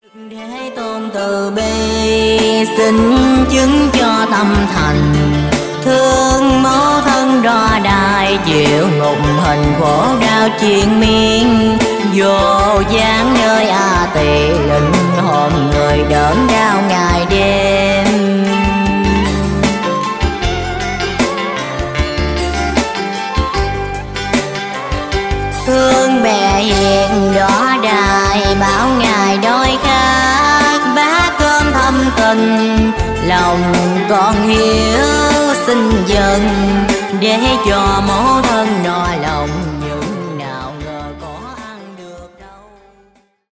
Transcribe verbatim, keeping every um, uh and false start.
Để tôn từ bi xin chứng cho tâm thành, thương mẫu thân đo đài chịu ngục hình khổ đau triền miên, vô gián nơi A Tỳ linh hồn người đớn đau ngày đêm. Thương bè hiền đỏ đài bảo ngài đói khát, bát cơm thâm tình lòng con hiếu xin dần, để cho mẫu thân no lòng